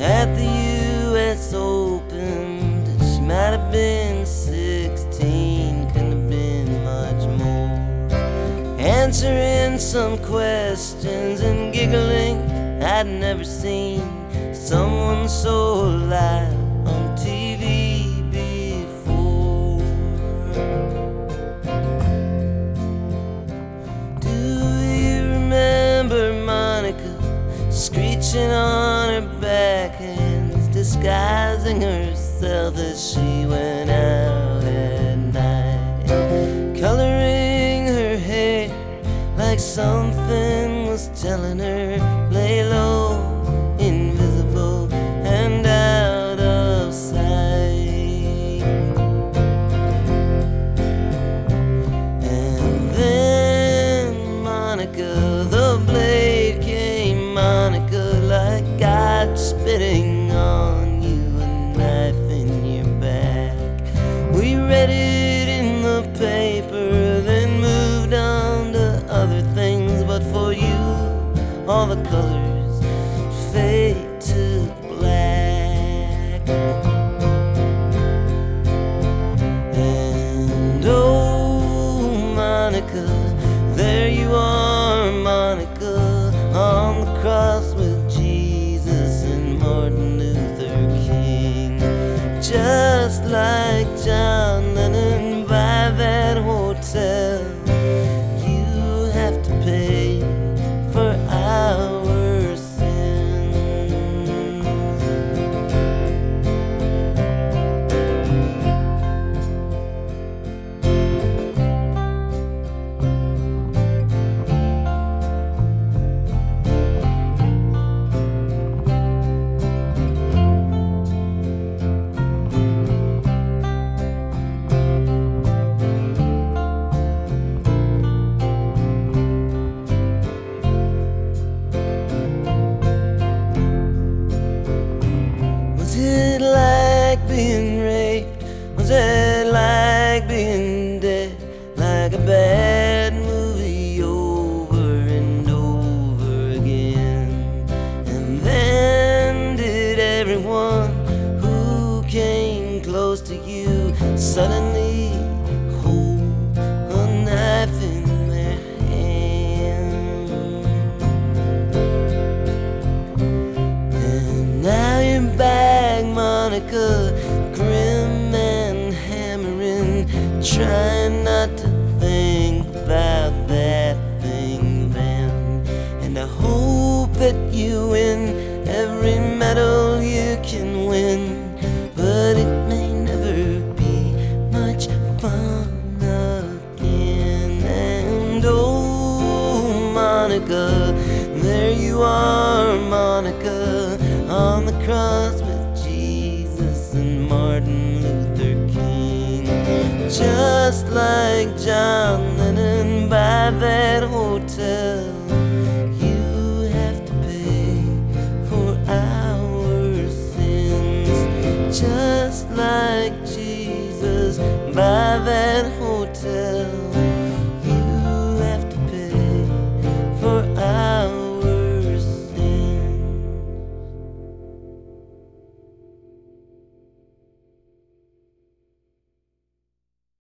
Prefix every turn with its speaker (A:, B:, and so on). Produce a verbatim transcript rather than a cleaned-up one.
A: at the U S Open. She might have been sixteen, couldn't have been much more. Answering some questions and giggling, I'd never seen someone so alive on T V before. Do you remember Monica screeching on her back hands, disguising herself as she went out at night, coloring her hair like something was telling her, lay low, invisible and out of sight. And then Monica, the blade came, Monica, like God spitting on you, a knife in your back. We read it in the paper, then moved on to other things, but for you all the colors fade to black. And oh, Monica, there you are, Monica, on the cross with Jesus and Martin Luther King. Just like John Lennon by that hotel, you have to pay for our sins. Was it like being raped? Was it like being dead? Like a bad movie over and over again. And then did everyone who came close to you suddenly hold a knife in their hand? And now you're back, Monica, grim and hammering, trying not to think about that thing then. And I hope that you win every medal you can win, but it may never be much fun again. And oh, Monica, there you are, Monica, on the cross with Jesus and Martin Luther King. Just like John Lennon by that hotel, you have to pay for our sins. Just like Jesus by that hotel,